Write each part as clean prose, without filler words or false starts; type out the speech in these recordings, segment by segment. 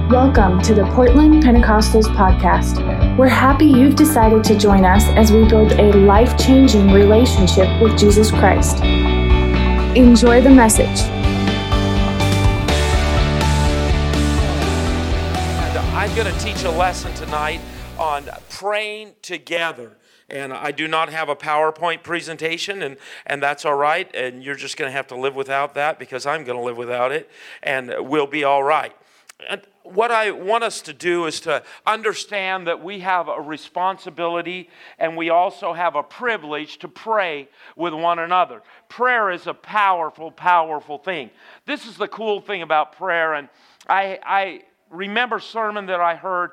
Welcome to the Portland Pentecostals podcast. We're happy you've decided to join us as we build a life-changing relationship with Jesus Christ. Enjoy the message. I'm going to teach a lesson tonight on praying together. And I do not have a PowerPoint presentation, and that's all right. And you're just going to have to live without that because I'm going to live without it, and we'll be all right. And what I want us to do is to understand that we have a responsibility and we also have a privilege to pray with one another. Prayer is a powerful, powerful thing. This is the cool thing about prayer. And I remember a sermon that I heard,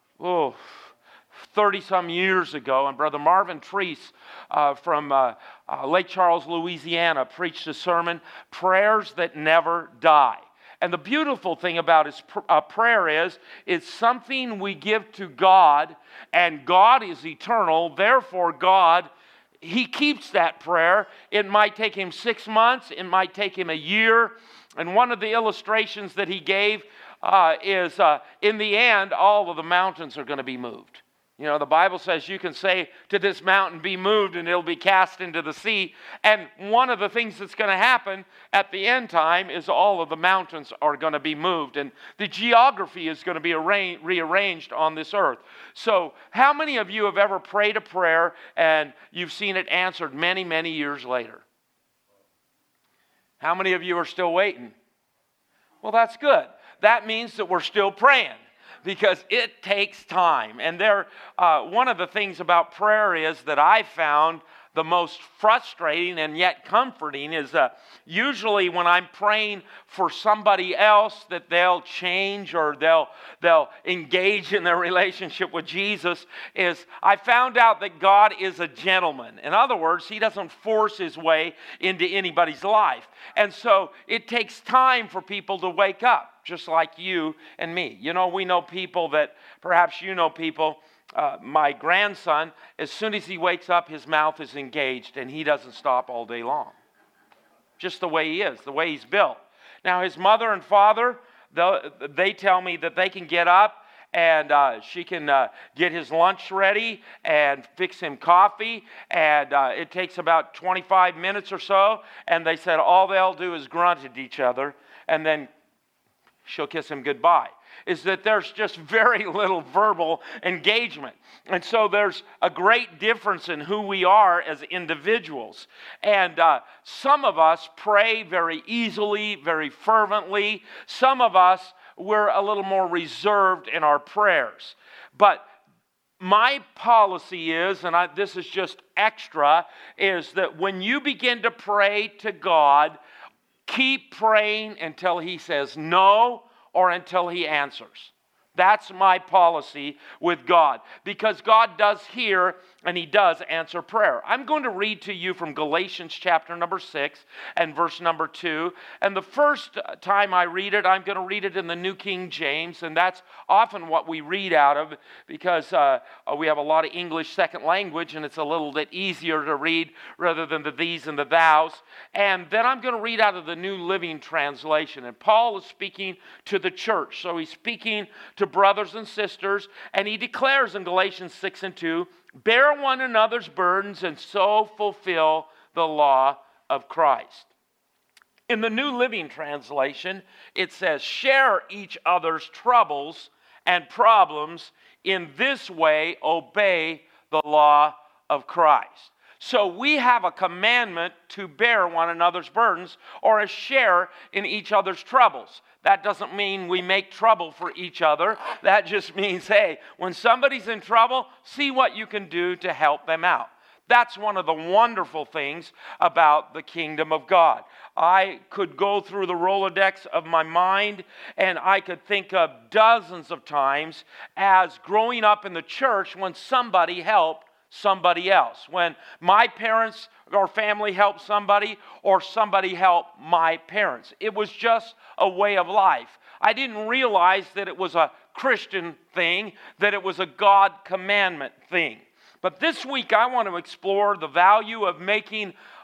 30-some years ago, and Brother Marvin Treese from Lake Charles, Louisiana, preached a sermon, Prayers That Never Die. And the beautiful thing about his prayer is, it's something we give to God, and God is eternal. Therefore, God, He keeps that prayer. It might take Him 6 months. It might take Him a year. And one of the illustrations that he gave is, in the end, all of the mountains are going to be moved. You know, the Bible says you can say to this mountain, be moved, and it'll be cast into the sea. And one of the things that's going to happen at the end time is all of the mountains are going to be moved. And the geography is going to be rearranged on this earth. So how many of you have ever prayed a prayer and you've seen it answered many, many years later? How many of you are still waiting? Well, that's good. That means that we're still praying, because it takes time. And one of the things about prayer is that I found the most frustrating and yet comforting is usually when I'm praying for somebody else that they'll change or they'll engage in their relationship with Jesus, is I found out that God is a gentleman. In other words, He doesn't force His way into anybody's life. And so it takes time for people to wake up, just like you and me. You know, we know people that, perhaps you know people, my grandson, as soon as he wakes up, his mouth is engaged and he doesn't stop all day long. Just the way he is, the way he's built. Now, his mother and father, they tell me that they can get up and she can get his lunch ready and fix him coffee, and it takes about 25 minutes or so, and they said all they'll do is grunt at each other, and then she'll kiss him goodbye. Is that there's just very little verbal engagement. And so there's a great difference in who we are as individuals. And some of us pray very easily, very fervently. Some of us, we're a little more reserved in our prayers. But my policy is, and this is just extra, is that when you begin to pray to God, keep praying until He says no or until He answers. That's my policy with God, because God does hear and He does answer prayer. I'm going to read to you from Galatians chapter number 6 and verse number 2. And the first time I read it, I'm going to read it in the New King James, and that's often what we read out of, because we have a lot of English second language, and it's a little bit easier to read rather than the these and the thous. And then I'm going to read out of the New Living Translation. And Paul is speaking to the church, so he's speaking to brothers and sisters, and he declares in Galatians 6 and 2, bear one another's burdens and so fulfill the law of Christ. In the New Living Translation, it says, share each other's troubles and problems. In this way, obey the law of Christ. So we have a commandment to bear one another's burdens or a share in each other's troubles. That doesn't mean we make trouble for each other. That just means, hey, when somebody's in trouble, see what you can do to help them out. That's one of the wonderful things about the kingdom of God. I could go through the Rolodex of my mind, and I could think of dozens of times as growing up in the church when somebody helped somebody else. When my parents or family helped somebody, or somebody helped my parents. It was just a way of life. I didn't realize that it was a Christian thing, that it was a God commandment thing. But this week I want to explore the value of making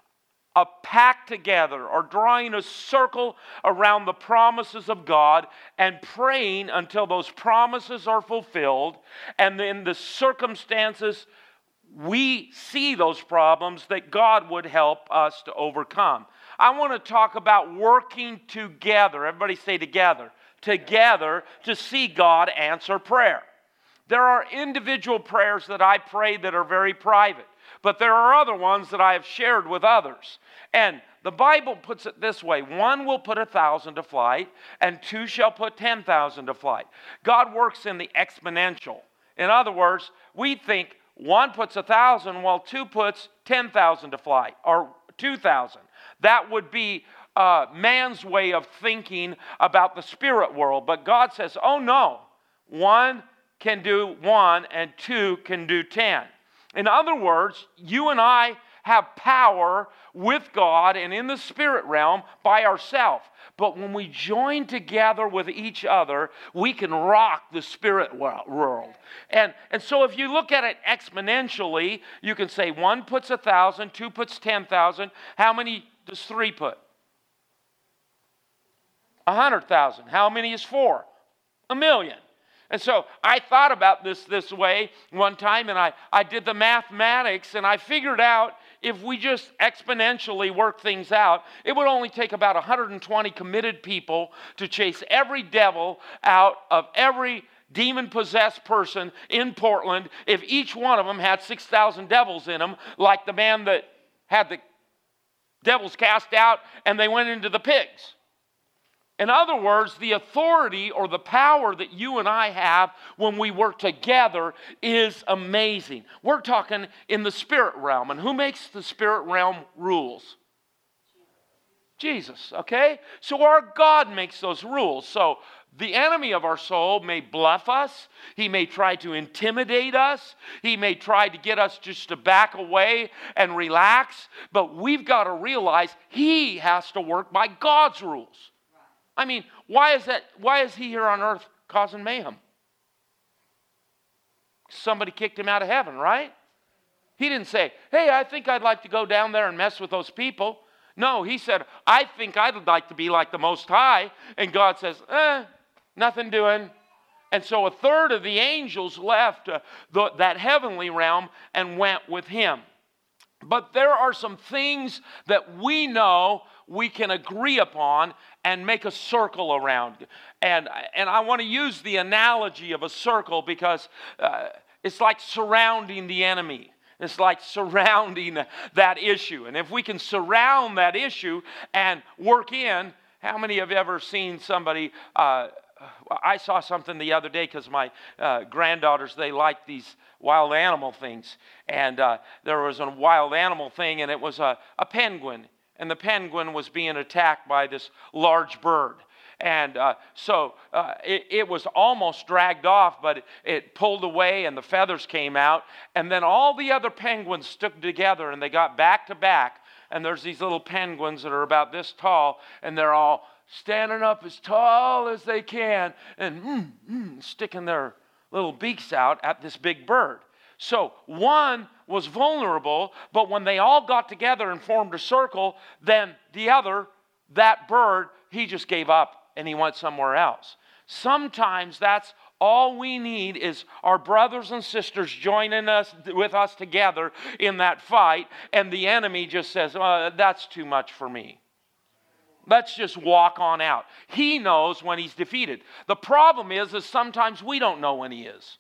a pact together or drawing a circle around the promises of God and praying until those promises are fulfilled, and then the circumstances we see those problems that God would help us to overcome. I want to talk about working together. Everybody say together. Together to see God answer prayer. There are individual prayers that I pray that are very private, but there are other ones that I have shared with others. And the Bible puts it this way: 1 will put 1,000 to flight, and 2 shall put 10,000 to flight. God works in the exponential. In other words, we think 1 puts 1,000, while 2 puts 10,000 to flight, or 2,000. That would be man's way of thinking about the spirit world. But God says, oh no, 1 can do 1 and 2 can do 10. In other words, you and I have power with God and in the spirit realm by ourselves. But when we join together with each other, we can rock the spirit world. And so if you look at it exponentially, you can say 1 puts 1,000, 2 puts 10,000. How many does 3 put? 100,000. How many is 4? 1,000,000. And so I thought about this way one time, and I did the mathematics, and I figured out if we just exponentially work things out, it would only take about 120 committed people to chase every devil out of every demon-possessed person in Portland if each one of them had 6,000 devils in them, like the man that had the devils cast out and they went into the pigs. In other words, the authority or the power that you and I have when we work together is amazing. We're talking in the spirit realm. And who makes the spirit realm rules? Jesus, okay? So our God makes those rules. So the enemy of our soul may bluff us. He may try to intimidate us. He may try to get us just to back away and relax. But we've got to realize he has to work by God's rules. I mean, why is he here on earth causing mayhem? Somebody kicked him out of heaven, right? He didn't say, hey, I think I'd like to go down there and mess with those people. No, he said, I think I'd like to be like the Most High. And God says, nothing doing. And so 1/3 of the angels left that heavenly realm and went with him. But there are some things that we know we can agree upon and make a circle around. And I want to use the analogy of a circle because it's like surrounding the enemy. It's like surrounding that issue. And if we can surround that issue and work in, how many have ever seen somebody... I saw something the other day because my granddaughters, they like these wild animal things. And there was a wild animal thing, and it was a penguin. And the penguin was being attacked by this large bird. And so it was almost dragged off, but it pulled away and the feathers came out. And then all the other penguins stuck together and they got back to back. And there's these little penguins that are about this tall, and they're all standing up as tall as they can and sticking their little beaks out at this big bird. So one was vulnerable, but when they all got together and formed a circle, then the other, that bird, he just gave up and he went somewhere else. Sometimes that's all we need is our brothers and sisters joining us with us together in that fight, and the enemy just says, that's too much for me. Let's just walk on out. He knows when he's defeated. The problem is sometimes we don't know when he is.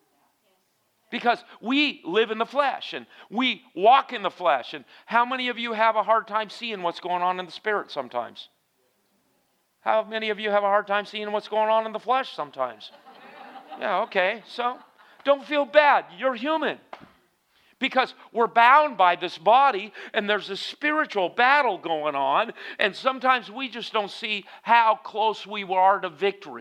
Because we live in the flesh and we walk in the flesh. And how many of you have a hard time seeing what's going on in the spirit sometimes? How many of you have a hard time seeing what's going on in the flesh sometimes? Yeah, okay. So don't feel bad. You're human. Because we're bound by this body and there's a spiritual battle going on. And sometimes we just don't see how close we are to victory.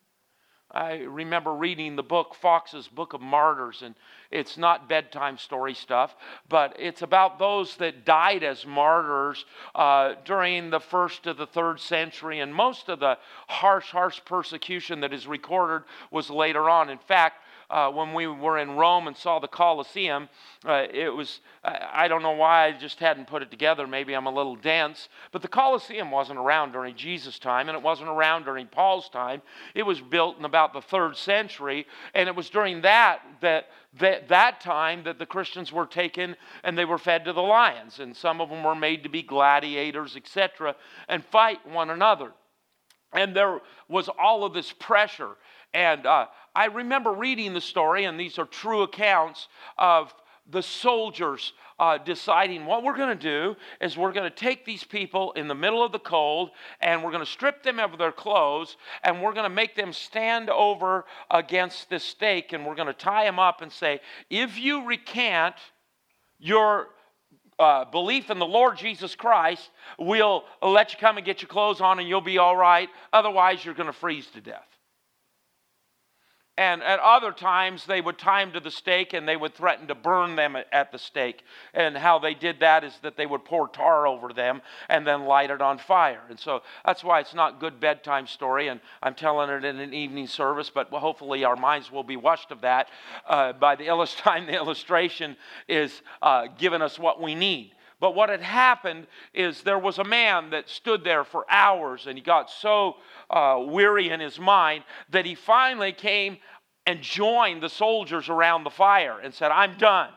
I remember reading the book, Fox's Book of Martyrs, and it's not bedtime story stuff, but it's about those that died as martyrs during the 1st to the 3rd century, and most of the harsh persecution that is recorded was later on. In fact, when we were in Rome and saw the Colosseum. I don't know why I just hadn't put it together. Maybe I'm a little dense. But the Colosseum wasn't around during Jesus' time, and it wasn't around during Paul's time. It was built in about the 3rd century, and it was during that time that the Christians were taken and they were fed to the lions. And some of them were made to be gladiators, etc., and fight one another. And there was all of this pressure. And I remember reading the story, and these are true accounts of the soldiers deciding what we're going to do is we're going to take these people in the middle of the cold, and we're going to strip them of their clothes, and we're going to make them stand over against this stake, and we're going to tie them up and say, if you recant your belief in the Lord Jesus Christ, we'll let you come and get your clothes on and you'll be all right. Otherwise, you're going to freeze to death. And at other times, they would tie them to the stake and they would threaten to burn them at the stake. And how they did that is that they would pour tar over them and then light it on fire. And so that's why it's not a good bedtime story. And I'm telling it in an evening service, but hopefully our minds will be washed of that by the time the illustration is giving us what we need. But what had happened is there was a man that stood there for hours, and he got so weary in his mind that he finally came and joined the soldiers around the fire and said, I'm done.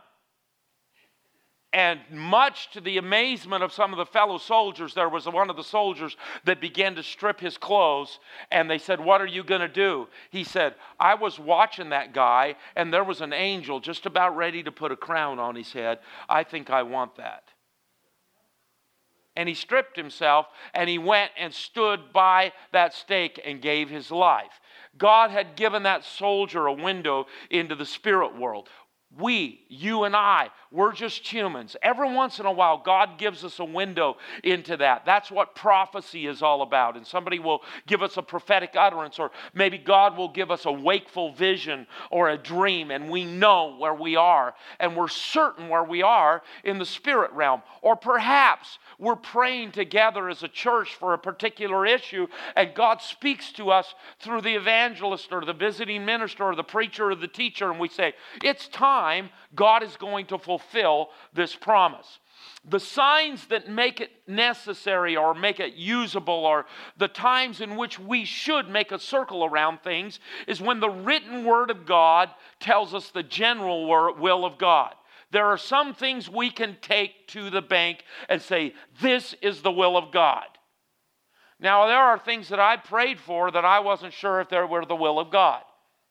And much to the amazement of some of the fellow soldiers, there was one of the soldiers that began to strip his clothes, and they said, what are you going to do? He said, I was watching that guy, and there was an angel just about ready to put a crown on his head. I think I want that. And he stripped himself, and he went and stood by that stake and gave his life. God had given that soldier a window into the spirit world. We, you and I, we're just humans. Every once in a while, God gives us a window into that. That's what prophecy is all about. And somebody will give us a prophetic utterance, or maybe God will give us a wakeful vision or a dream, and we know where we are, and we're certain where we are in the spirit realm. Or perhaps we're praying together as a church for a particular issue, and God speaks to us through the evangelist or the visiting minister or the preacher or the teacher, and we say, it's time. God is going to fulfill this promise. The signs that make it necessary or make it usable, or the times in which we should make a circle around things, is when the written word of God tells us the general will of God. There are some things we can take to the bank and say, this is the will of God. Now, there are things that I prayed for that I wasn't sure if they were the will of God.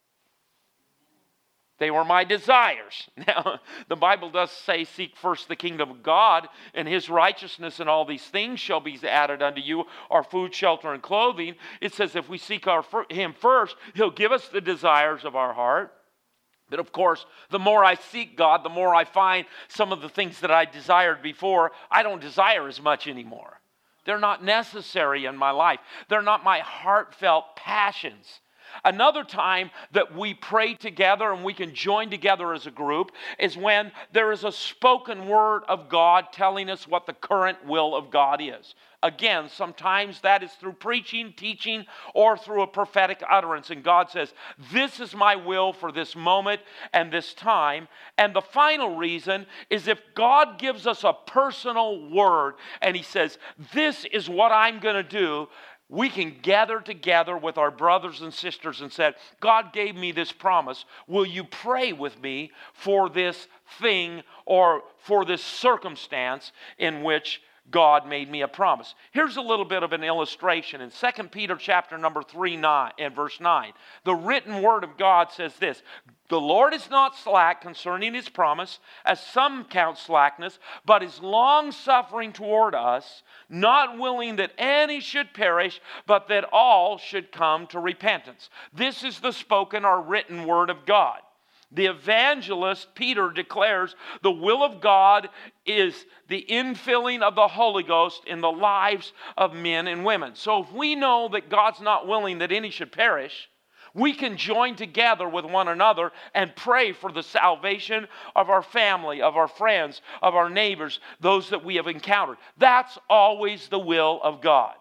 They were my desires. Now, the Bible does say, seek first the kingdom of God and His righteousness, and all these things shall be added unto you, our food, shelter, and clothing. It says if we seek Him first, He'll give us the desires of our heart. But of course, the more I seek God, the more I find some of the things that I desired before, I don't desire as much anymore. They're not necessary in my life. They're not my heartfelt passions. Another time that we pray together and we can join together as a group is when there is a spoken word of God telling us what the current will of God is. Again, sometimes that is through preaching, teaching, or through a prophetic utterance. And God says, this is my will for this moment and this time. And the final reason is if God gives us a personal word and He says, this is what I'm going to do, we can gather together with our brothers and sisters and say, God gave me this promise. Will you pray with me for this thing or for this circumstance in which God made me a promise? Here's a little bit of an illustration. In 2 Peter chapter number 3 and verse 9, the written word of God says this, the Lord is not slack concerning His promise, as some count slackness, but is long-suffering toward us, not willing that any should perish, but that all should come to repentance. This is the spoken or written word of God. The evangelist Peter declares the will of God is the infilling of the Holy Ghost in the lives of men and women. So if we know that God's not willing that any should perish, we can join together with one another and pray for the salvation of our family, of our friends, of our neighbors, those that we have encountered. That's always the will of God.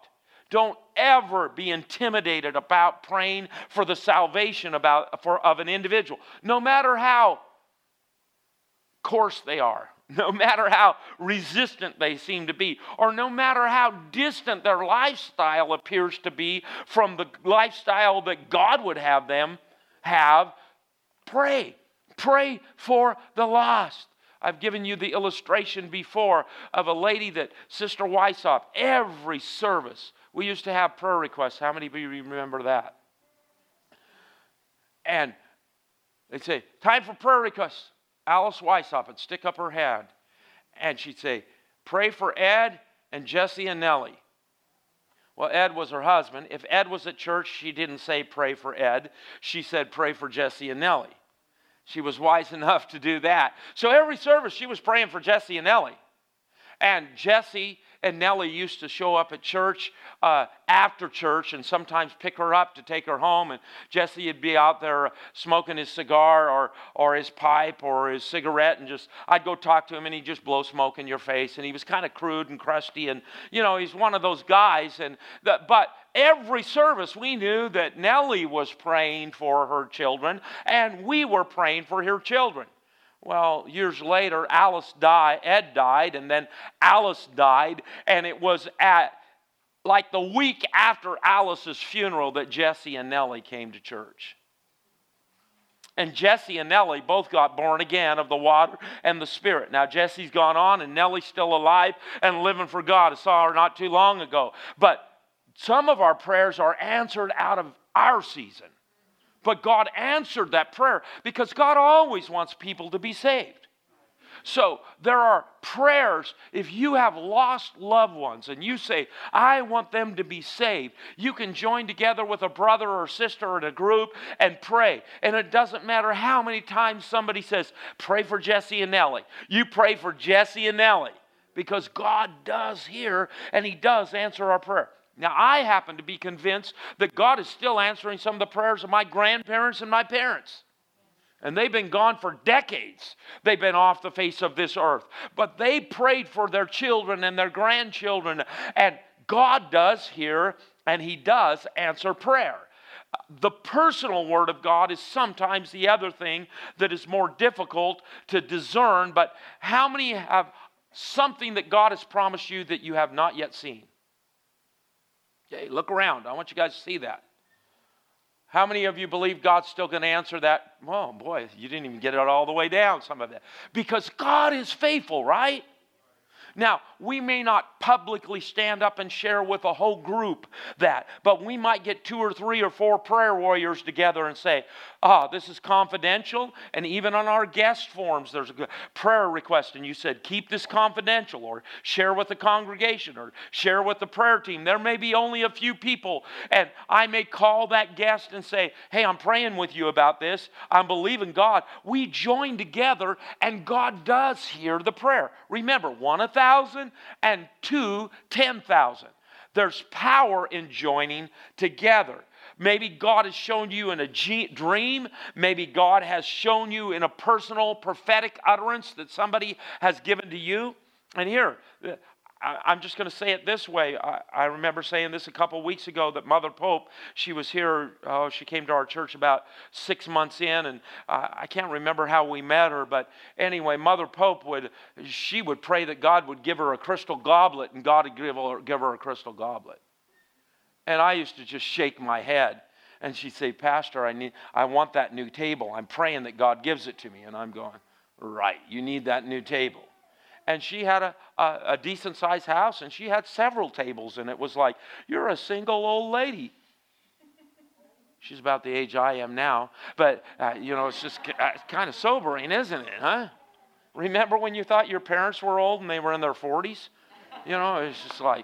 Don't ever be intimidated about praying for the salvation of an individual, no matter how coarse they are, no matter how resistant they seem to be, or no matter how distant their lifestyle appears to be from the lifestyle that God would have them have. Pray. Pray for the lost. I've given you the illustration before of a lady that Sister Weishaupt, every service, we used to have prayer requests. How many of you remember that? And they'd say, time for prayer requests. Alice Weishaupt would stick up her hand and she'd say, pray for Ed and Jesse and Nellie. Well, Ed was her husband. If Ed was at church, she didn't say pray for Ed. She said pray for Jesse and Nellie. She was wise enough to do that. So every service she was praying for Jesse and Nellie. And Jesse and Nellie used to show up at church after church and sometimes pick her up to take her home. And Jesse would be out there smoking his cigar or his pipe or his cigarette. And I'd go talk to him and he'd just blow smoke in your face. And he was kind of crude and crusty. And, he's one of those guys. But every service we knew that Nellie was praying for her children and we were praying for her children. Well, years later, Ed died, and then Alice died, and it was at like the week after Alice's funeral that Jesse and Nellie came to church. And Jesse and Nellie both got born again of the water and the Spirit. Now, Jesse's gone on, and Nellie's still alive and living for God. I saw her not too long ago. But some of our prayers are answered out of our season. But God answered that prayer because God always wants people to be saved. So there are prayers. If you have lost loved ones and you say, I want them to be saved, you can join together with a brother or sister in a group and pray. And it doesn't matter how many times somebody says, pray for Jesse and Nellie. You pray for Jesse and Nellie because God does hear and He does answer our prayer. Now, I happen to be convinced that God is still answering some of the prayers of my grandparents and my parents. And they've been gone for decades. They've been off the face of this earth. But they prayed for their children and their grandchildren. And God does hear and He does answer prayer. The personal Word of God is sometimes the other thing that is more difficult to discern. But how many have something that God has promised you that you have not yet seen? Okay, look around. I want you guys to see that. How many of you believe God's still going to answer that? Oh, boy, you didn't even get it all the way down, some of it. Because God is faithful, right? Now, we may not publicly stand up and share with a whole group that, but we might get 2 or 3 or 4 prayer warriors together and say, this is confidential, and even on our guest forms, there's a prayer request, and you said, keep this confidential, or share with the congregation, or share with the prayer team. There may be only a few people, and I may call that guest and say, hey, I'm praying with you about this. I'm believing God. We join together, and God does hear the prayer. Remember, 1 1,000 and 2 10,000. There's power in joining together. Maybe God has shown you in a dream. Maybe God has shown you in a personal prophetic utterance that somebody has given to you. And here, I'm just going to say it this way. I remember saying this a couple weeks ago that Mother Pope, she was here, she came to our church about 6 months in, and I can't remember how we met her, but anyway, Mother Pope would pray that God would give her a crystal goblet, and God would give her a crystal goblet. And I used to just shake my head, and she'd say, Pastor, I want that new table. I'm praying that God gives it to me. And I'm going, right, you need that new table. And she had a decent-sized house, and she had several tables, and it was like, you're a single old lady. She's about the age I am now, but, it's just kind of sobering, isn't it, huh? Remember when you thought your parents were old and they were in their 40s? It's just like,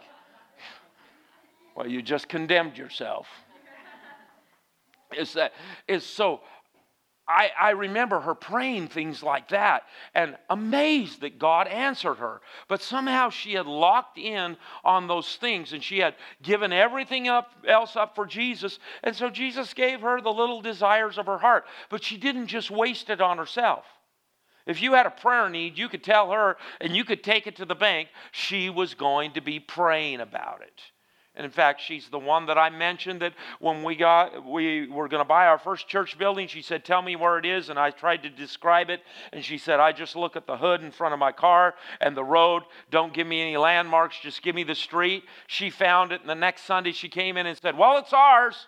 well, you just condemned yourself. I remember her praying things like that and amazed that God answered her. But somehow she had locked in on those things and she had given everything else up for Jesus. And so Jesus gave her the little desires of her heart. But she didn't just waste it on herself. If you had a prayer need, you could tell her and you could take it to the bank. She was going to be praying about it. And in fact, she's the one that I mentioned that when we were going to buy our first church building, she said, tell me where it is. And I tried to describe it. And she said, I just look at the hood in front of my car and the road. Don't give me any landmarks. Just give me the street. She found it. And the next Sunday she came in and said, well, it's ours.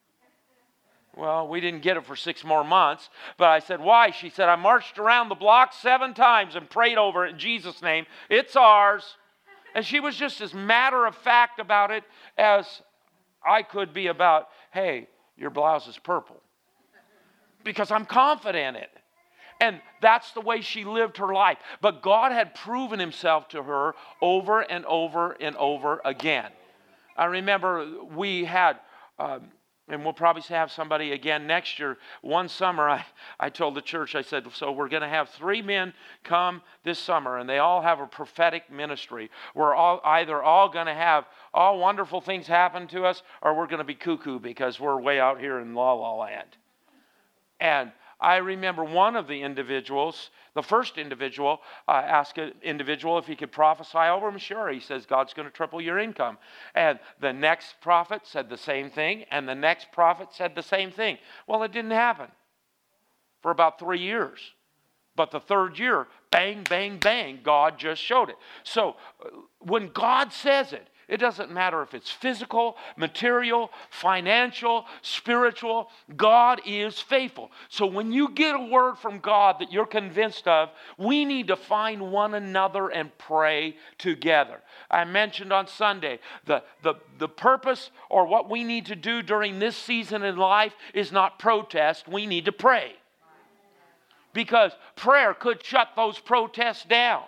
Well, we didn't get it for 6 more months. But I said, why? She said, I marched around the block 7 times and prayed over it in Jesus' name. It's ours. And she was just as matter of fact about it as I could be about, hey, your blouse is purple. Because I'm confident in it. And that's the way she lived her life. But God had proven himself to her over and over and over again. I remember we had... and we'll probably have somebody again next year. One summer, I told the church, I said, so we're going to have 3 men come this summer, and they all have a prophetic ministry. We're either all going to have all wonderful things happen to us, or we're going to be cuckoo because we're way out here in La La Land. And I remember one of the individuals, the first individual, asked an individual if he could prophesy over him. Sure, he says, God's going to triple your income. And the next prophet said the same thing, and the next prophet said the same thing. Well, it didn't happen for about 3 years. But the 3rd year, bang, bang, bang, God just showed it. So when God says it, it doesn't matter if it's physical, material, financial, spiritual. God is faithful. So when you get a word from God that you're convinced of, we need to find one another and pray together. I mentioned on Sunday, the purpose or what we need to do during this season in life is not protest. We need to pray. Because prayer could shut those protests down.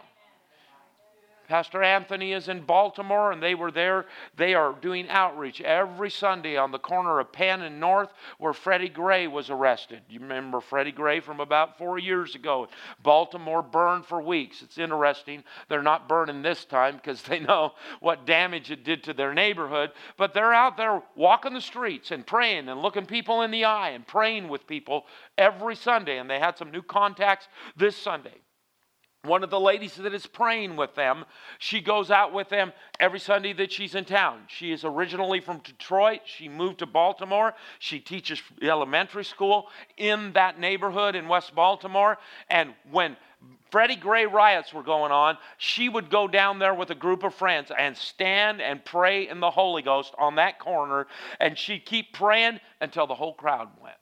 Pastor Anthony is in Baltimore, and they were there. They are doing outreach every Sunday on the corner of Penn and North where Freddie Gray was arrested. You remember Freddie Gray from about 4 years ago. Baltimore burned for weeks. It's interesting. They're not burning this time because they know what damage it did to their neighborhood. But they're out there walking the streets and praying and looking people in the eye and praying with people every Sunday. And they had some new contacts this Sunday. One of the ladies that is praying with them, she goes out with them every Sunday that she's in town. She is originally from Detroit. She moved to Baltimore. She teaches elementary school in that neighborhood in West Baltimore. And when Freddie Gray riots were going on, she would go down there with a group of friends and stand and pray in the Holy Ghost on that corner. And she'd keep praying until the whole crowd went.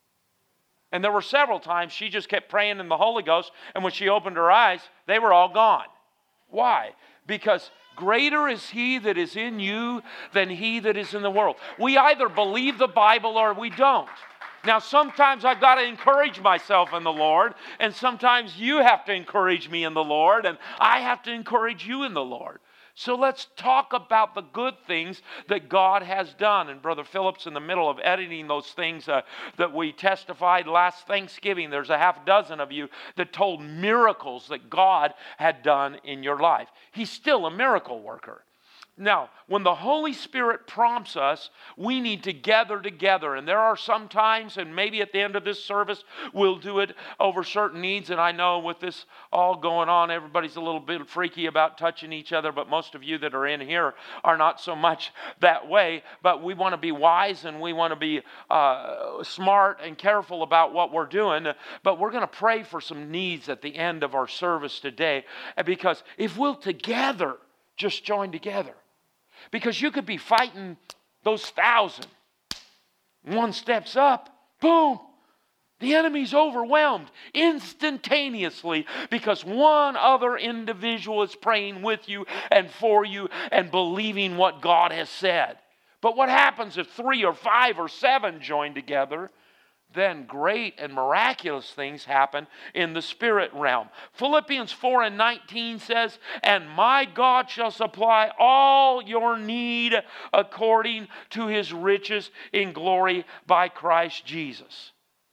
And there were several times she just kept praying in the Holy Ghost, and when she opened her eyes, they were all gone. Why? Because greater is He that is in you than he that is in the world. We either believe the Bible or we don't. Now, sometimes I've got to encourage myself in the Lord, and sometimes you have to encourage me in the Lord, and I have to encourage you in the Lord. So let's talk about the good things that God has done. And Brother Philip's in the middle of editing those things that we testified last Thanksgiving. There's a half dozen of you that told miracles that God had done in your life. He's still a miracle worker. Now, when the Holy Spirit prompts us, we need to gather together. And there are some times, and maybe at the end of this service, we'll do it over certain needs. And I know with this all going on, everybody's a little bit freaky about touching each other. But most of you that are in here are not so much that way. But we want to be wise and we want to be smart and careful about what we're doing. But we're going to pray for some needs at the end of our service today. Because if we'll together just join together. Because you could be fighting those 1,000. One steps up, boom, the enemy's overwhelmed instantaneously because one other individual is praying with you and for you and believing what God has said. But what happens if 3 or 5 or 7 join together? Then great and miraculous things happen in the spirit realm. Philippians 4:19 says, and my God shall supply all your need according to His riches in glory by Christ Jesus.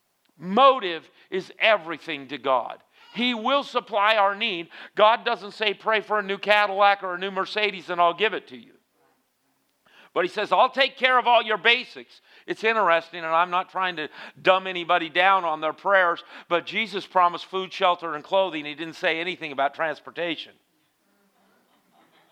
Motive is everything to God. He will supply our need. God doesn't say pray for a new Cadillac or a new Mercedes and I'll give it to you. But He says, I'll take care of all your basics. It's interesting, and I'm not trying to dumb anybody down on their prayers, but Jesus promised food, shelter, and clothing. He didn't say anything about transportation.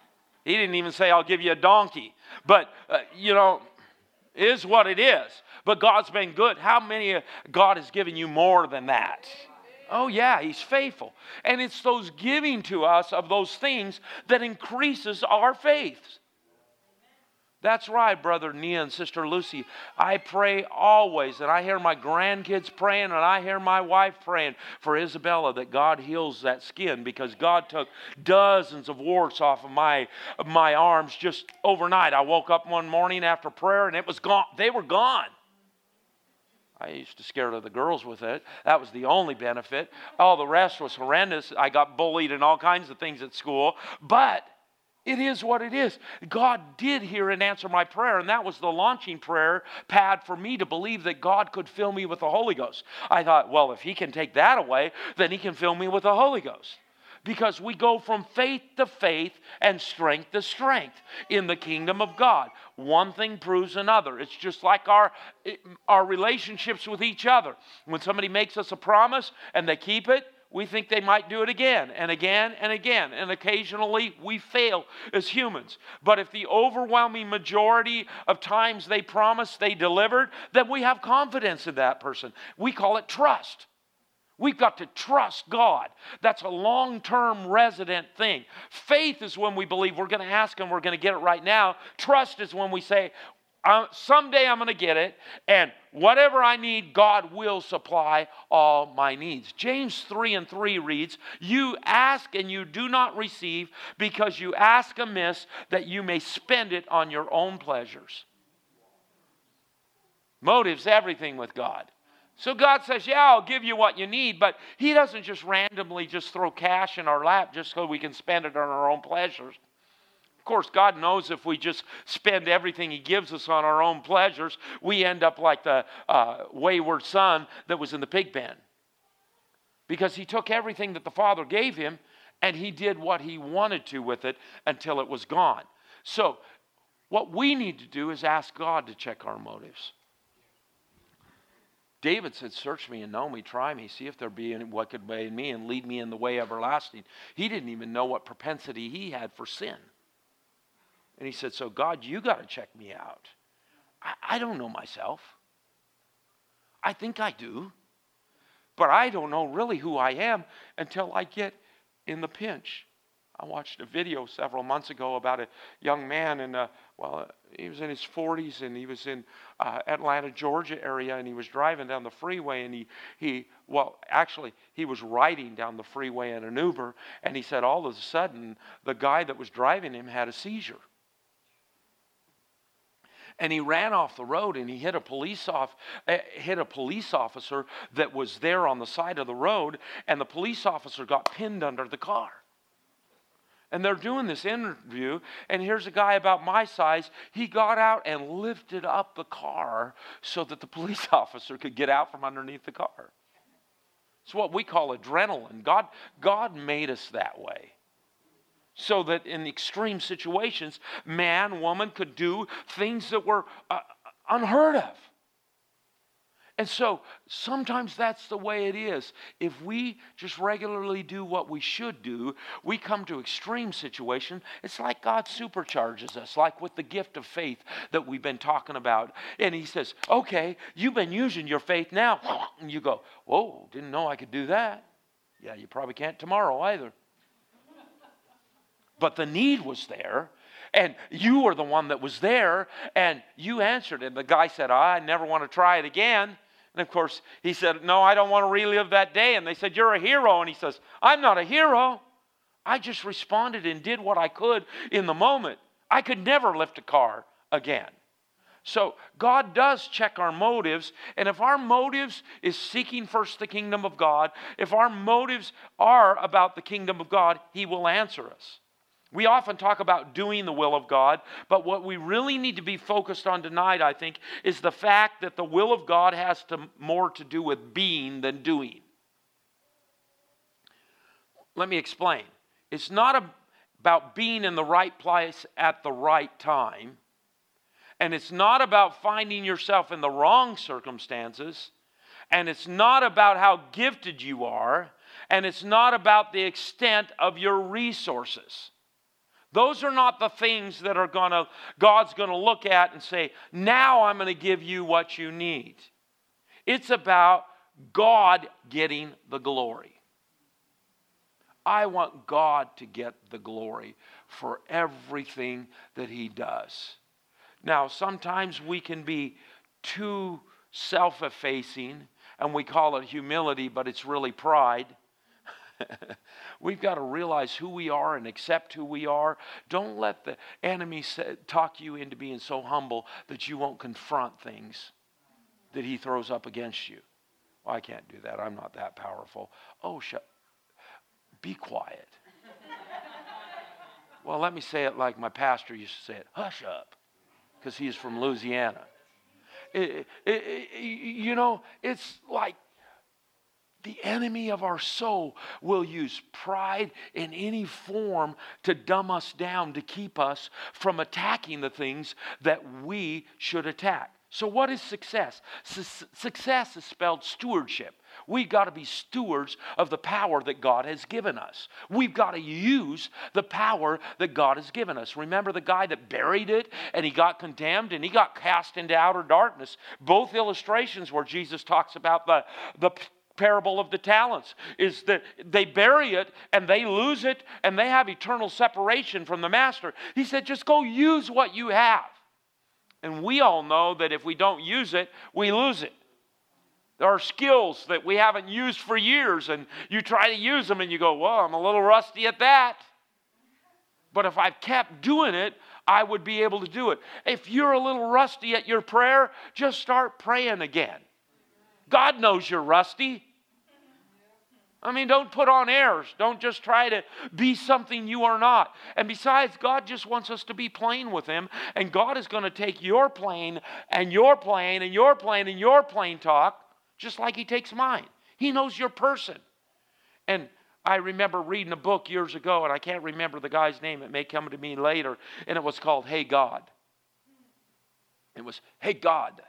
He didn't even say, I'll give you a donkey. But, is what it is. But God's been good. How many God has given you more than that? Oh yeah, He's faithful. And it's those giving to us of those things that increases our faith. That's right, Brother Nia and Sister Lucy. I pray always, and I hear my grandkids praying, and I hear my wife praying for Isabella that God heals that skin, because God took dozens of warts off of my arms just overnight. I woke up one morning after prayer, and it was gone. They were gone. I used to scare the girls with it. That was the only benefit. All the rest was horrendous. I got bullied and all kinds of things at school. But it is what it is. God did hear and answer my prayer, and that was the launching prayer pad for me to believe that God could fill me with the Holy Ghost. I thought, well, if He can take that away, then He can fill me with the Holy Ghost. Because we go from faith to faith and strength to strength in the kingdom of God. One thing proves another. It's just like our relationships with each other. When somebody makes us a promise and they keep it, we think they might do it again and again and again. And occasionally we fail as humans. But if the overwhelming majority of times they promised, they delivered, then we have confidence in that person. We call it trust. We've got to trust God. That's a long-term resident thing. Faith is when we believe we're going to ask Him, we're going to get it right now. Trust is when we say, someday I'm going to get it, and whatever I need, God will supply all my needs. James 3:3 reads, you ask and you do not receive, because you ask amiss, that you may spend it on your own pleasures. Motive's everything with God. So God says, yeah, I'll give you what you need, but He doesn't just randomly just throw cash in our lap just so we can spend it on our own pleasures. Of course, God knows if we just spend everything He gives us on our own pleasures, we end up like the wayward son that was in the pig pen. Because he took everything that the Father gave him and he did what he wanted to with it until it was gone. So what we need to do is ask God to check our motives. David said, search me and know me, try me, see if there be any what could be in me, and lead me in the way everlasting. He didn't even know what propensity he had for sin. And he said, so God, you got to check me out. I don't know myself. I think I do. But I don't know really who I am until I get in the pinch. I watched a video several months ago about a young man, and he was in his 40s, and he was in Atlanta, Georgia area, and he was driving down the freeway, and he was riding down the freeway in an Uber, and he said all of a sudden the guy that was driving him had a seizure. And he ran off the road and he hit a police officer that was there on the side of the road, and the police officer got pinned under the car. And they're doing this interview, and here's a guy about my size. He got out and lifted up the car so that the police officer could get out from underneath the car. It's what we call adrenaline. God made us that way, so that in extreme situations, man, woman could do things that were unheard of. And so sometimes that's the way it is. If we just regularly do what we should do, we come to extreme situations. It's like God supercharges us, like with the gift of faith that we've been talking about. And He says, okay, you've been using your faith now. And you go, whoa, didn't know I could do that. Yeah, you probably can't tomorrow either. But the need was there, and you were the one that was there, and you answered. And the guy said, I never want to try it again. And of course, he said, no, I don't want to relive that day. And they said, you're a hero. And he says, I'm not a hero. I just responded and did what I could in the moment. I could never lift a car again. So God does check our motives, and if our motives is seeking first the kingdom of God, if our motives are about the kingdom of God, He will answer us. We often talk about doing the will of God, but what we really need to be focused on tonight, I think, is the fact that the will of God has more to do with being than doing. Let me explain. It's not about being in the right place at the right time, and it's not about finding yourself in the wrong circumstances, and it's not about how gifted you are, and it's not about the extent of your resources. Those are not the things that God's going to look at and say, now I'm going to give you what you need. It's about God getting the glory. I want God to get the glory for everything that He does. Now, sometimes we can be too self-effacing, and we call it humility, but it's really pride. We've got to realize who we are and accept who we are. Don't let the enemy talk you into being so humble that you won't confront things that he throws up against you. Well, I can't do that. I'm not that powerful. Oh, be quiet. Well, let me say it like my pastor used to say it. Hush up. Because he's from Louisiana. It's like the enemy of our soul will use pride in any form to dumb us down, to keep us from attacking the things that we should attack. So what is success? Success is spelled stewardship. We've got to be stewards of the power that God has given us. We've got to use the power that God has given us. Remember the guy that buried it and he got condemned and he got cast into outer darkness. Both illustrations where Jesus talks about the parable of the talents is that they bury it and they lose it and they have eternal separation from the master. He said, just go use what you have. And we all know that if we don't use it, we lose it. There are skills that we haven't used for years, and you try to use them and you go, well, I'm a little rusty at that. But if I've kept doing it, I would be able to do it. If you're a little rusty at your prayer, just start praying again. God knows you're rusty. I mean, don't put on airs. Don't just try to be something you are not. And besides, God just wants us to be plain with Him. And God is going to take your plain and your plain and your plain and your plain talk just like He takes mine. He knows your person. And I remember reading a book years ago, and I can't remember the guy's name. It may come to me later. And it was called Hey God. It was, Hey God.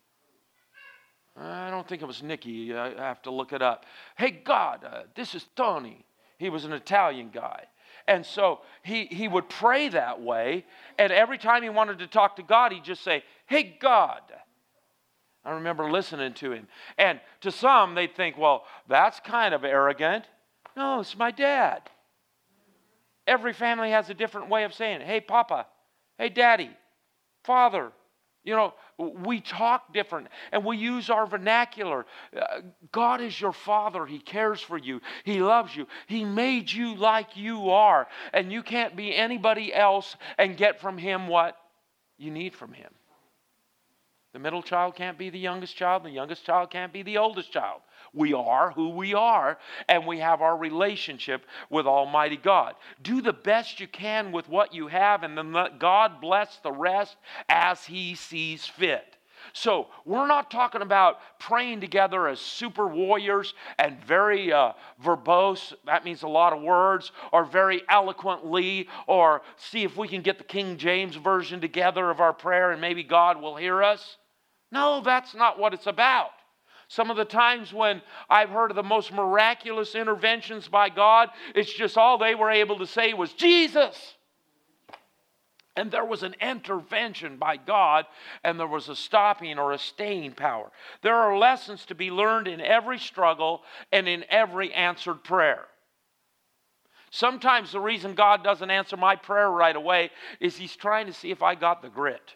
I don't think it was Nicky. I have to look it up. Hey, God, this is Tony. He was an Italian guy. And so he would pray that way. And every time he wanted to talk to God, he'd just say, Hey, God. I remember listening to him. And to some, they'd think, well, that's kind of arrogant. No, it's my dad. Every family has a different way of saying it. Hey, Papa. Hey, Daddy. Father. You know, we talk different and we use our vernacular. God is your Father. He cares for you. He loves you. He made you like you are. And you can't be anybody else and get from Him what you need from Him. The middle child can't be the youngest child. The youngest child can't be the oldest child. We are who we are, and we have our relationship with Almighty God. Do the best you can with what you have, and then let God bless the rest as He sees fit. So we're not talking about praying together as super warriors and very verbose, that means a lot of words, or very eloquently, or see if we can get the King James version together of our prayer and maybe God will hear us. No, that's not what it's about. Some of the times when I've heard of the most miraculous interventions by God, it's just all they were able to say was, Jesus! And there was an intervention by God, and there was a stopping or a staying power. There are lessons to be learned in every struggle and in every answered prayer. Sometimes the reason God doesn't answer my prayer right away is He's trying to see if I got the grit.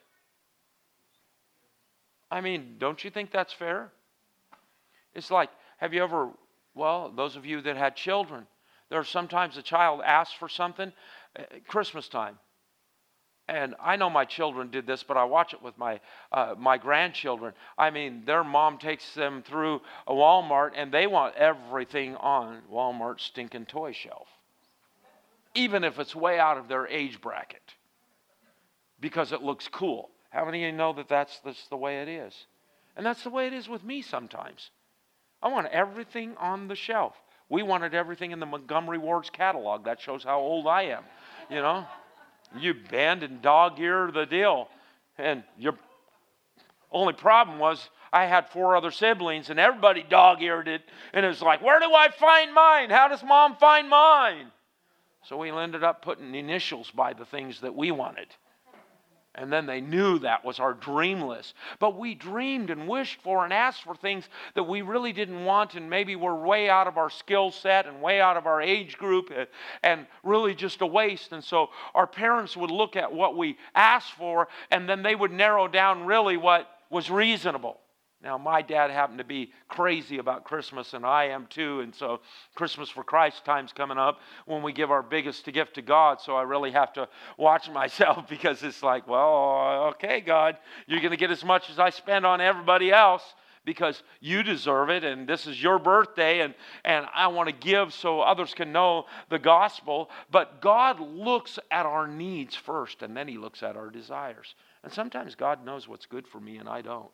I mean, don't you think that's fair? It's like, have you ever, well, those of you that had children, there are sometimes a child asks for something, Christmas time. And I know my children did this, but I watch it with my grandchildren. I mean, their mom takes them through a Walmart, and they want everything on Walmart's stinking toy shelf. Even if it's way out of their age bracket. Because it looks cool. How many of you know that that's the way it is? And that's the way it is with me sometimes. I want everything on the shelf. We wanted everything in the Montgomery Ward's catalog. That shows how old I am, you know. You bend and dog-ear the deal. And your only problem was I had 4 other siblings and everybody dog-eared it. And it was like, where do I find mine? How does Mom find mine? So we ended up putting initials by the things that we wanted. And then they knew that was our dream list. But we dreamed and wished for and asked for things that we really didn't want, and maybe were way out of our skill set and way out of our age group and really just a waste. And so our parents would look at what we asked for, and then they would narrow down really what was reasonable. Now, my dad happened to be crazy about Christmas, and I am too. And so Christmas for Christ time's coming up when we give our biggest gift to God. So I really have to watch myself, because it's like, well, okay, God, you're going to get as much as I spend on everybody else because you deserve it, and this is your birthday, and I want to give so others can know the gospel. But God looks at our needs first, and then He looks at our desires. And sometimes God knows what's good for me, and I don't.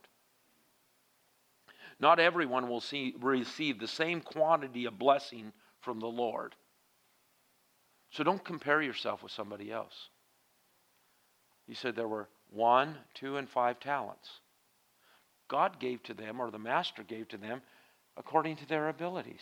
Not everyone will receive the same quantity of blessing from the Lord. So don't compare yourself with somebody else. He said there were 1, 2, and 5 talents. God gave to them, or the master gave to them, according to their abilities.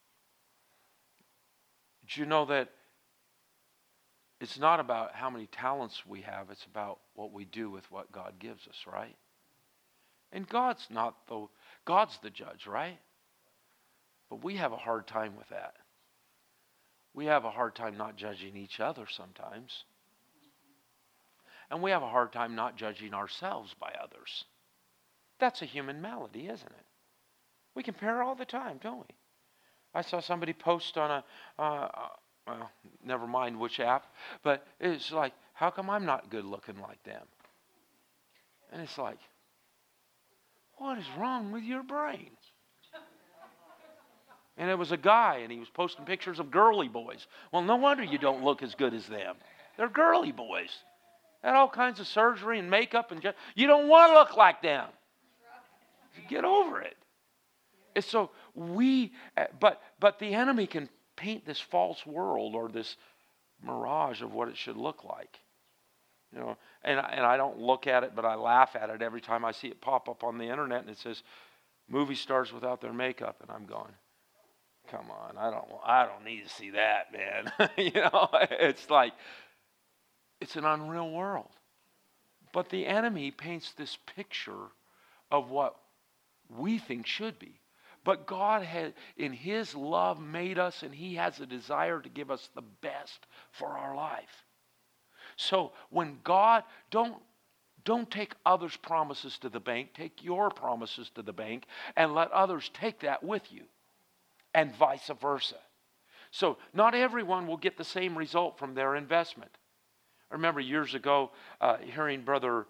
Did you know that it's not about how many talents we have, it's about what we do with what God gives us, right? And God's the judge, right? But we have a hard time with that. We have a hard time not judging each other sometimes. And we have a hard time not judging ourselves by others. That's a human malady, isn't it? We compare all the time, don't we? I saw somebody post on well, never mind which app, but it's like, how come I'm not good looking like them? And it's like, what is wrong with your brain? And it was a guy, and he was posting pictures of girly boys. Well, no wonder you don't look as good as them. They're girly boys. Had all kinds of surgery and makeup, and you don't want to look like them. Get over it. And so but the enemy can paint this false world or this mirage of what it should look like. You know, and I don't look at it, but I laugh at it every time I see it pop up on the internet, and it says movie stars without their makeup, and I'm going, come on, I don't need to see that, man. You know, it's like, it's an unreal world. But the enemy paints this picture of what we think should be. But God had, in His love, made us, and He has a desire to give us the best for our life. So when God, don't take others' promises to the bank. Take your promises to the bank and let others take that with you, and vice versa. So not everyone will get the same result from their investment. I remember years ago hearing Brother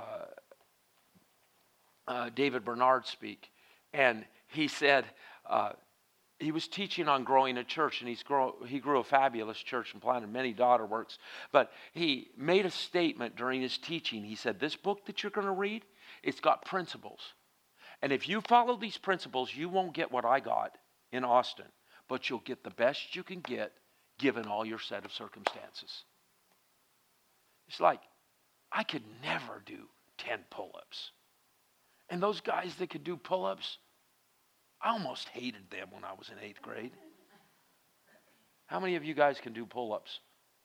David Bernard speak, and he said, he was teaching on growing a church, and he grew a fabulous church and planted many daughter works. But he made a statement during his teaching. He said, this book that you're going to read, it's got principles. And if you follow these principles, you won't get what I got in Austin, but you'll get the best you can get given all your set of circumstances. It's like, I could never do 10 pull-ups. And those guys that could do pull-ups, I almost hated them when I was in 8th grade. How many of you guys can do pull-ups?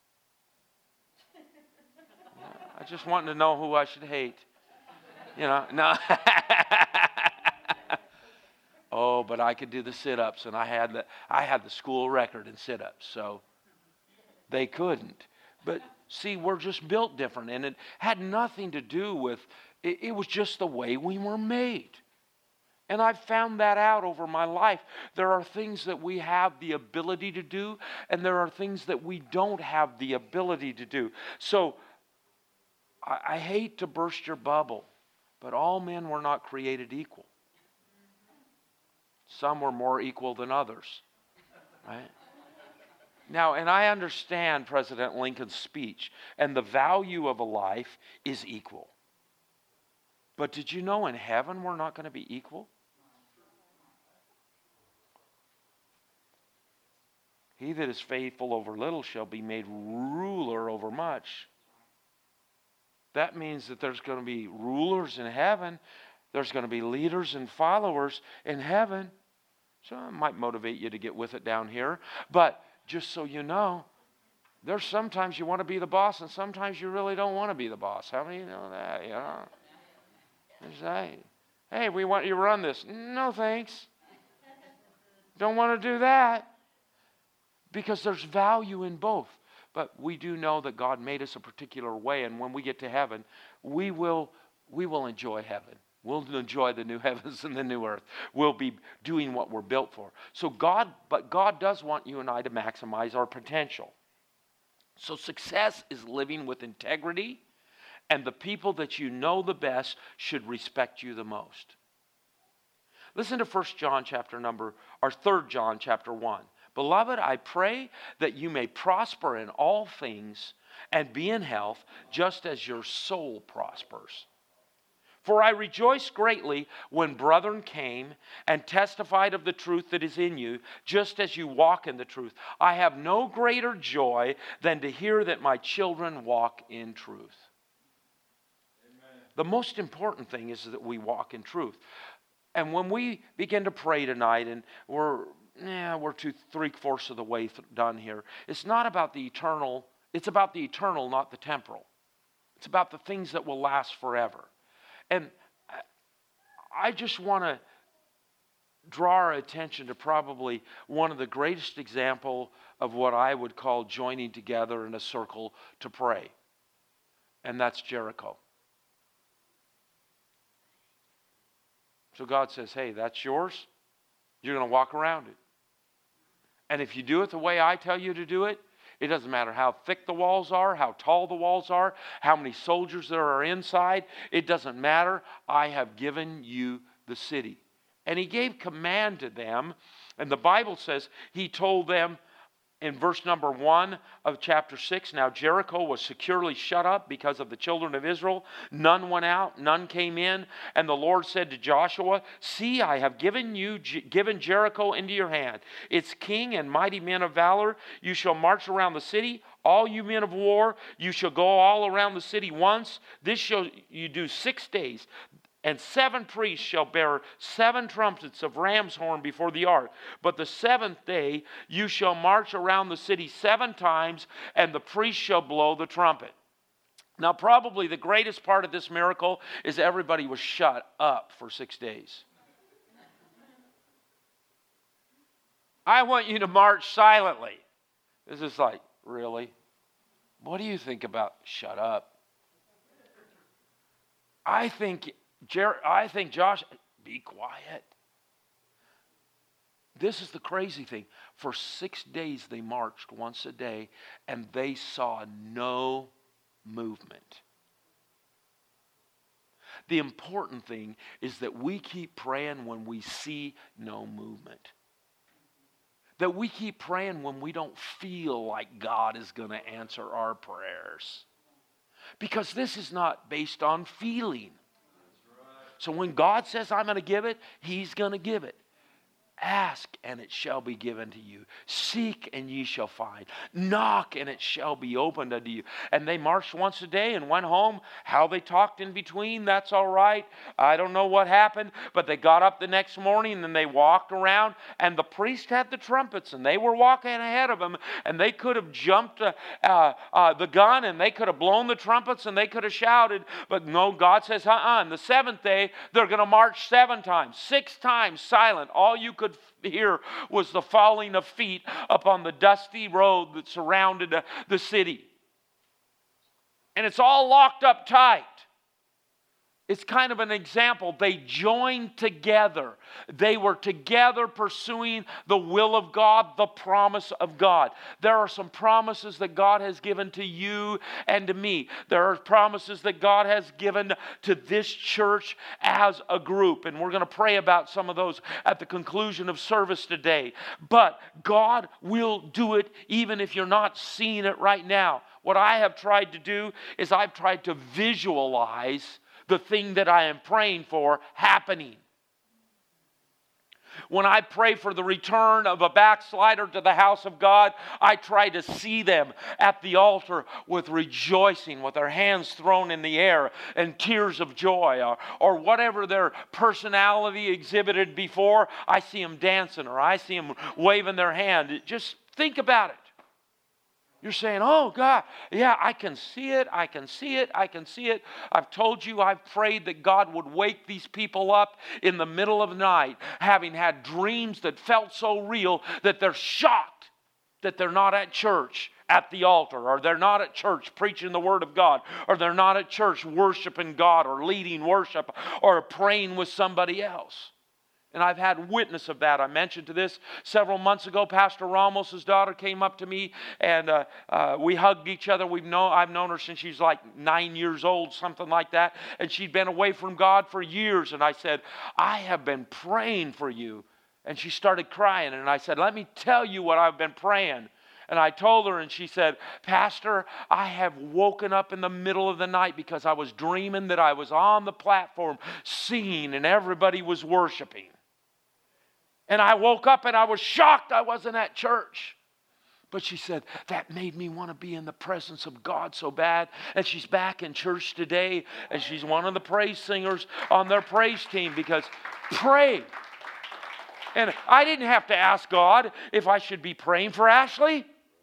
I just wanted to know who I should hate. You know, no. Oh, but I could do the sit-ups, and I had the school record in sit-ups, so they couldn't. But see, we're just built different, and it had nothing to do with, it was just the way we were made. And I've found that out over my life. There are things that we have the ability to do, and there are things that we don't have the ability to do. So I hate to burst your bubble, but all men were not created equal. Some were more equal than others, right? Now, and I understand President Lincoln's speech, and the value of a life is equal. But did you know in heaven we're not going to be equal? He that is faithful over little shall be made ruler over much. That means that there's going to be rulers in heaven. There's going to be leaders and followers in heaven. So it might motivate you to get with it down here. But just so you know, There's sometimes you want to be the boss, and sometimes you really don't want to be the boss. How many of you know that? You know? It's like, hey, we want you to run this. No, thanks. Don't want to do that. Because there's value in both. But we do know that God made us a particular way, and when we get to heaven, we will enjoy heaven. We'll enjoy the new heavens and the new earth. We'll be doing what we're built for. But God does want you and I to maximize our potential. So success is living with integrity, and the people that you know the best should respect you the most. Listen to 3 John chapter 1. Beloved, I pray that you may prosper in all things and be in health, just as your soul prospers. For I rejoiced greatly when brethren came and testified of the truth that is in you, just as you walk in the truth. I have no greater joy than to hear that my children walk in truth. Amen. The most important thing is that we walk in truth. And when we begin to pray tonight, and we're 3/4 of the way done here, it's not about the eternal, it's about the eternal, not the temporal. It's about the things that will last forever. And I just want to draw our attention to probably one of the greatest example of what I would call joining together in a circle to pray. And that's Jericho. So God says, hey, that's yours. You're going to walk around it. And if you do it the way I tell you to do it, it doesn't matter how thick the walls are, how tall the walls are, how many soldiers there are inside. It doesn't matter. I have given you the city. And he gave command to them. And the Bible says he told them in verse number 1 of chapter 6, now Jericho was securely shut up because of the children of Israel. None went out, none came in. And the Lord said to Joshua, see, I have given Jericho into your hand. Its king and mighty men of valor. You shall march around the city. All you men of war, you shall go all around the city once. This shall you do 6 days. And 7 priests shall bear 7 trumpets of ram's horn before the ark. But the 7th day you shall march around the city 7 times, and the priest shall blow the trumpet. Now probably the greatest part of this miracle is everybody was shut up for 6 days. I want you to march silently. This is like, really? What do you think about shut up? I think Josh, be quiet. This is the crazy thing. For 6 days they marched once a day and they saw no movement. The important thing is that we keep praying when we see no movement. That we keep praying when we don't feel like God is going to answer our prayers. Because this is not based on feeling. So when God says, I'm going to give it, He's going to give it. Ask, and it shall be given to you. Seek, and ye shall find. Knock, and it shall be opened unto you. And they marched once a day and went home. How they talked in between, that's all right. I don't know what happened, but they got up the next morning and they walked around, and the priest had the trumpets, and they were walking ahead of him, and they could have jumped the gun, and they could have blown the trumpets, and they could have shouted, but no, God says, on the 7th day, they're going to march 7 times, 6 times silent. All you could hear was the falling of feet upon the dusty road that surrounded the city. And it's all locked up tight. It's kind of an example. They joined together. They were together pursuing the will of God, the promise of God. There are some promises that God has given to you and to me. There are promises that God has given to this church as a group. And we're going to pray about some of those at the conclusion of service today. But God will do it even if you're not seeing it right now. What I have tried to do is I've tried to visualize the thing that I am praying for happening. When I pray for the return of a backslider to the house of God, I try to see them at the altar with rejoicing, with their hands thrown in the air and tears of joy, or whatever their personality exhibited before. I see them dancing, or I see them waving their hand. Just think about it. You're saying, oh, God, yeah, I can see it, I can see it, I can see it. I've told you, I've prayed that God would wake these people up in the middle of the night, having had dreams that felt so real that they're shocked that they're not at church at the altar, or they're not at church preaching the Word of God, or they're not at church worshiping God, or leading worship, or praying with somebody else. And I've had witness of that. I mentioned to this several months ago. Pastor Ramos' daughter came up to me, and we hugged each other. I've known her since she's like 9 years old, something like that. And she'd been away from God for years. And I said, I have been praying for you. And she started crying. And I said, let me tell you what I've been praying. And I told her, and she said, Pastor, I have woken up in the middle of the night because I was dreaming that I was on the platform singing and everybody was worshiping. And I woke up and I was shocked I wasn't at church. But she said, that made me want to be in the presence of God so bad. And she's back in church today, and she's one of the praise singers on their praise team because pray. And I didn't have to ask God if I should be praying for Ashley.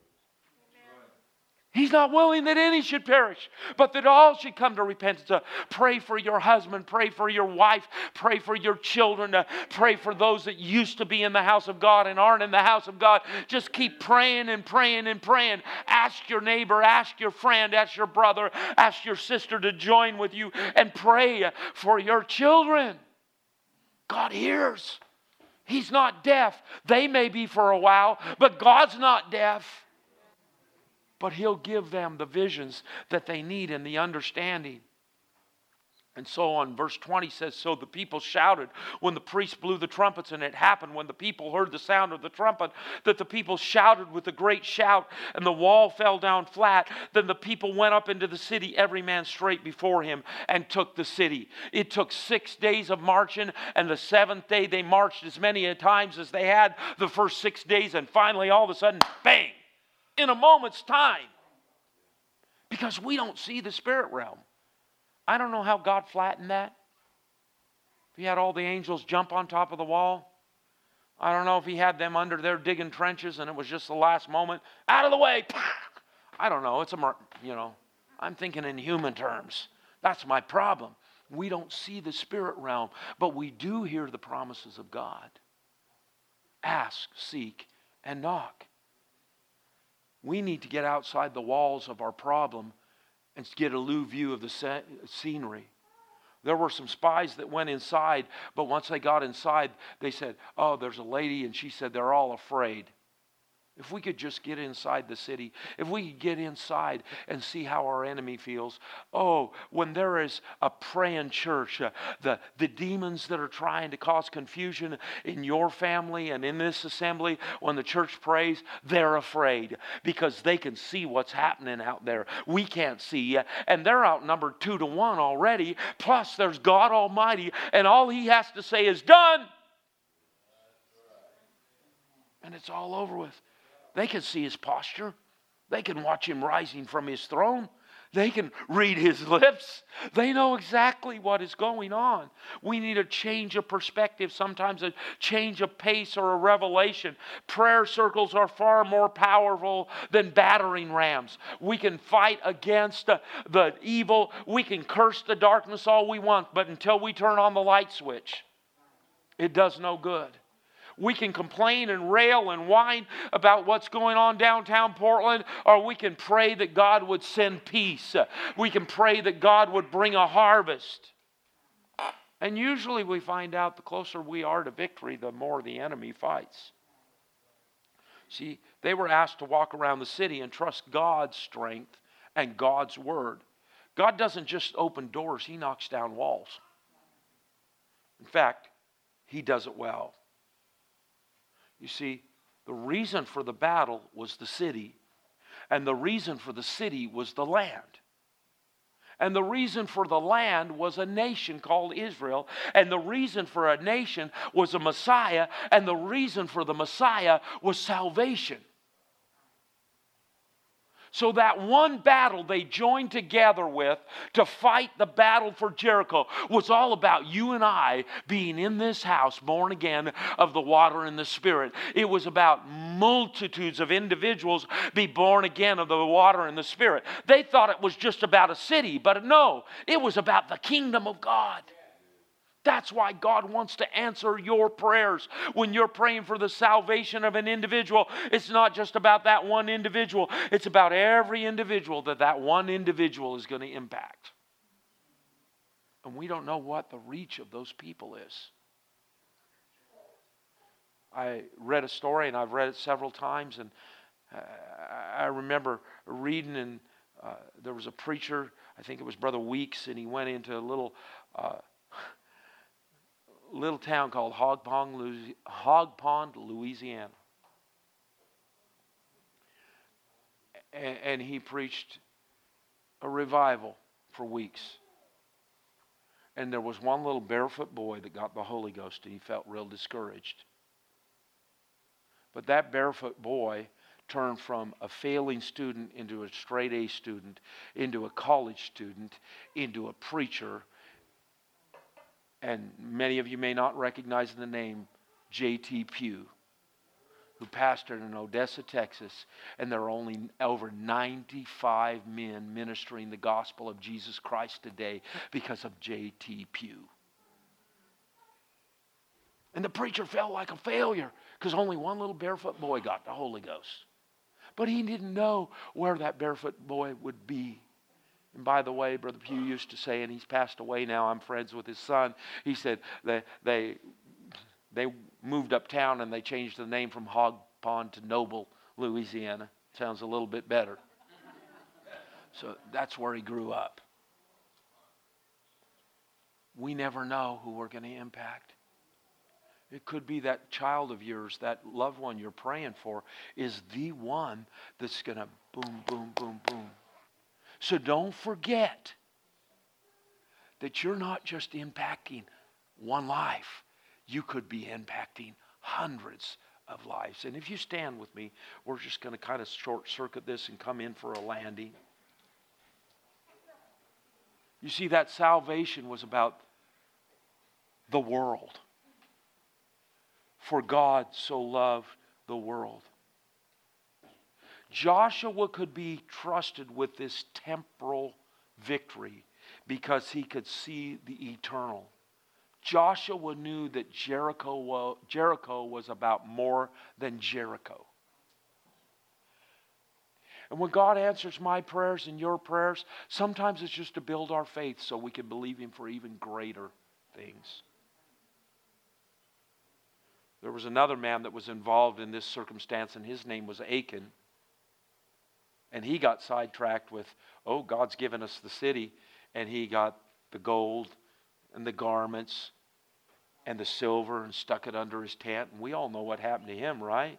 He's not willing that any should perish, but that all should come to repentance. Pray for your husband, pray for your wife, pray for your children, pray for those that used to be in the house of God and aren't in the house of God. Just keep praying and praying and praying. Ask your neighbor, ask your friend, ask your brother, ask your sister to join with you and pray for your children. God hears. He's not deaf. They may be for a while, but God's not deaf. But He'll give them the visions that they need and the understanding. And so on, verse 20 says, so the people shouted when the priest blew the trumpets, and it happened when the people heard the sound of the trumpet, that the people shouted with a great shout, and the wall fell down flat. Then the people went up into the city, every man straight before him, and took the city. It took 6 days of marching, and the seventh day they marched as many times as they had the first 6 days, and finally all of a sudden, bang! In a moment's time. Because we don't see the spirit realm. I don't know how God flattened that. If He had all the angels jump on top of the wall. I don't know if He had them under there digging trenches and it was just the last moment. Out of the way. I don't know. I'm thinking in human terms. That's my problem. We don't see the spirit realm, but we do hear the promises of God. Ask, seek, and knock. We need to get outside the walls of our problem and get a new view of the scenery. There were some spies that went inside, but once they got inside, they said, oh, there's a lady, and she said they're all afraid. If we could just get inside the city, if we could get inside and see how our enemy feels. Oh, when there is a praying church, the demons that are trying to cause confusion in your family and in this assembly, when the church prays, they're afraid because they can see what's happening out there. We can't see, and they're outnumbered 2-1 already. Plus, there's God Almighty, and all He has to say is done. And it's all over with. They can see His posture. They can watch Him rising from His throne. They can read His lips. They know exactly what is going on. We need a change of perspective, sometimes a change of pace or a revelation. Prayer circles are far more powerful than battering rams. We can fight against the evil. We can curse the darkness all we want, but until we turn on the light switch, it does no good. We can complain and rail and whine about what's going on downtown Portland, or we can pray that God would send peace. We can pray that God would bring a harvest. And usually we find out the closer we are to victory, the more the enemy fights. See, they were asked to walk around the city and trust God's strength and God's word. God doesn't just open doors, He knocks down walls. In fact, He does it well. You see, the reason for the battle was the city, and the reason for the city was the land. And the reason for the land was a nation called Israel, and the reason for a nation was a Messiah, and the reason for the Messiah was salvation. So that one battle they joined together with to fight the battle for Jericho was all about you and I being in this house, born again of the water and the Spirit. It was about multitudes of individuals be born again of the water and the Spirit. They thought it was just about a city, but no, it was about the kingdom of God. That's why God wants to answer your prayers. When you're praying for the salvation of an individual, it's not just about that one individual. It's about every individual that one individual is going to impact. And we don't know what the reach of those people is. I read a story, and I've read it several times, and I remember reading, and there was a preacher, I think it was Brother Weeks, and he went into a little town called Hog Pond, Louisiana. And he preached a revival for weeks. And there was one little barefoot boy that got the Holy Ghost, and he felt real discouraged. But that barefoot boy turned from a failing student into a straight A student, into a college student, into a preacher. And many of you may not recognize the name J.T. Pugh, who pastored in Odessa, Texas. And there are only over 95 men ministering the gospel of Jesus Christ today because of J.T. Pugh. And the preacher felt like a failure because only one little barefoot boy got the Holy Ghost. But he didn't know where that barefoot boy would be. And by the way, Brother Pugh used to say, and he's passed away now, I'm friends with his son, he said they moved uptown and they changed the name from Hog Pond to Noble, Louisiana. Sounds a little bit better. So that's where he grew up. We never know who we're going to impact. It could be that child of yours, that loved one you're praying for, is the one that's going to boom, boom, boom, boom. So don't forget that you're not just impacting one life. You could be impacting hundreds of lives. And if you stand with me, we're just going to kind of short circuit this and come in for a landing. You see, that salvation was about the world. For God so loved the world. Joshua could be trusted with this temporal victory because he could see the eternal. Joshua knew that Jericho was about more than Jericho. And when God answers my prayers and your prayers, sometimes it's just to build our faith so we can believe Him for even greater things. There was another man that was involved in this circumstance, and his name was Achan. And he got sidetracked with, God's given us the city. And he got the gold and the garments and the silver and stuck it under his tent. And we all know what happened to him, right?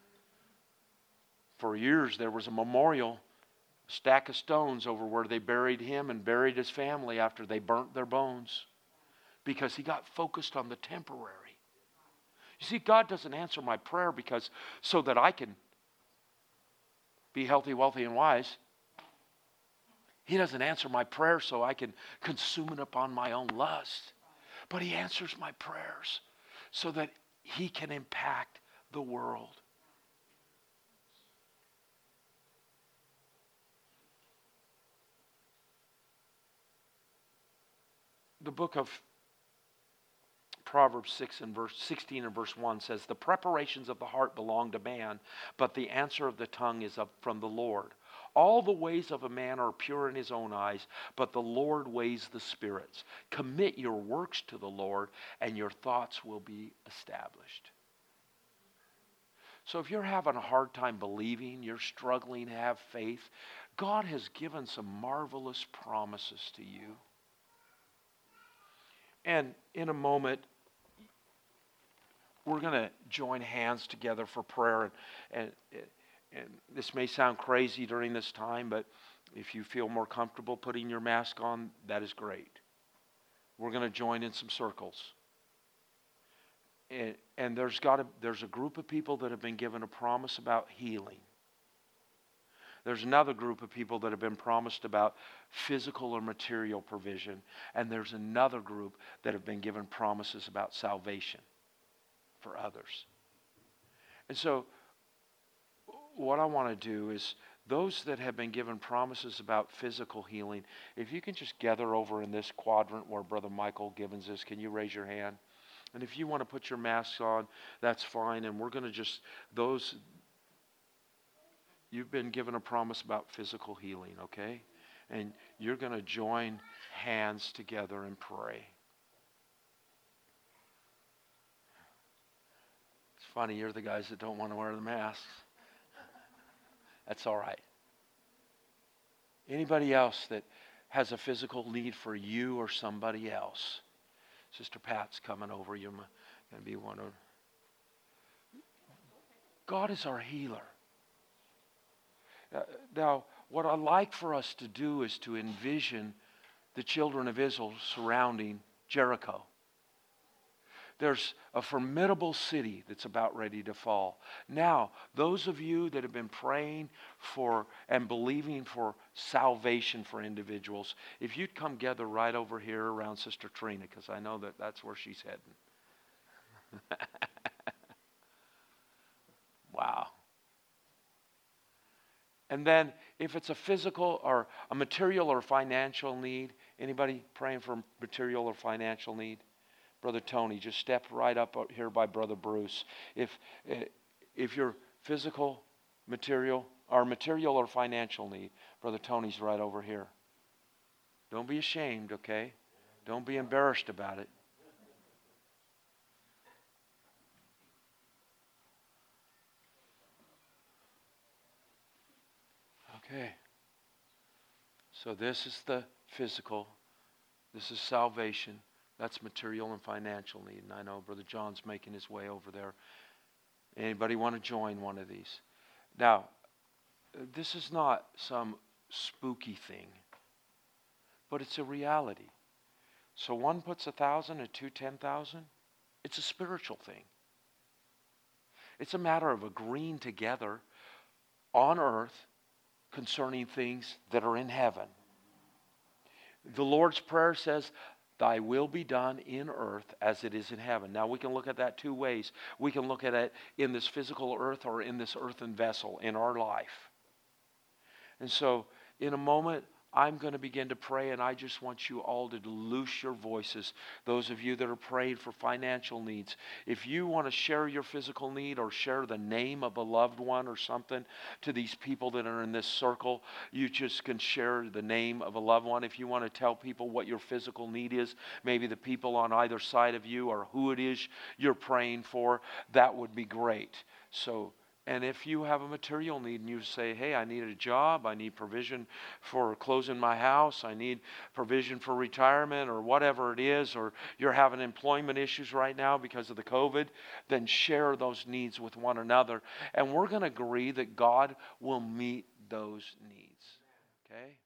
For years there was a memorial, a stack of stones over where they buried him and buried his family after they burnt their bones. Because he got focused on the temporary. You see, God doesn't answer my prayer so that I can be healthy, wealthy, and wise. He doesn't answer my prayer so I can consume it upon my own lust. But He answers my prayers so that He can impact the world. The book of Proverbs 16 and verse 1 says, "The preparations of the heart belong to man, but the answer of the tongue is from the Lord. All the ways of a man are pure in his own eyes, but the Lord weighs the spirits. Commit your works to the Lord, and your thoughts will be established." So if you're having a hard time believing, you're struggling to have faith, God has given some marvelous promises to you. And in a moment, we're going to join hands together for prayer. And this may sound crazy during this time, but if you feel more comfortable putting your mask on, that is great. We're going to join in some circles. And there's a group of people that have been given a promise about healing. There's another group of people that have been promised about physical or material provision. And there's another group that have been given promises about salvation for others. And so what I want to do is, those that have been given promises about physical healing, if you can just gather over in this quadrant where Brother Michael Gibbons is, can you raise your hand? And if you want to put your masks on, that's fine. And we're going to just, those, you've been given a promise about physical healing, okay? And you're going to join hands together and pray. It's funny, you're the guys that don't want to wear the masks. That's all right. Anybody else that has a physical need for you or somebody else? Sister Pat's coming over. You're going to be one of. God is our healer. Now, what I'd like for us to do is to envision the children of Israel surrounding Jericho. There's a formidable city that's about ready to fall. Now, those of you that have been praying for and believing for salvation for individuals, if you'd come gather right over here around Sister Trina, because I know that that's where she's heading. Wow. And then if it's a physical or a material or financial need, anybody praying for material or financial need? Brother Tony, just step right up here by Brother Bruce. If you're physical, material or financial need, Brother Tony's right over here. Don't be ashamed, okay? Don't be embarrassed about it. Okay. So this is the physical. This is salvation. That's material and financial need. And I know Brother John's making his way over there. Anybody want to join one of these? Now, this is not some spooky thing, but it's a reality. So one puts 1,000 and two 10,000. It's a spiritual thing. It's a matter of agreeing together on earth concerning things that are in heaven. The Lord's Prayer says, "Thy will be done in earth as it is in heaven." Now we can look at that two ways. We can look at it in this physical earth or in this earthen vessel in our life. And so in a moment, I'm going to begin to pray, and I just want you all to loose your voices. Those of you that are praying for financial needs, if you want to share your physical need or share the name of a loved one or something to these people that are in this circle, you just can share the name of a loved one. If you want to tell people what your physical need is, maybe the people on either side of you or who it is you're praying for, that would be great. So, and if you have a material need and you say, hey, I need a job, I need provision for closing my house, I need provision for retirement or whatever it is, or you're having employment issues right now because of the COVID, then share those needs with one another. And we're going to agree that God will meet those needs. Okay?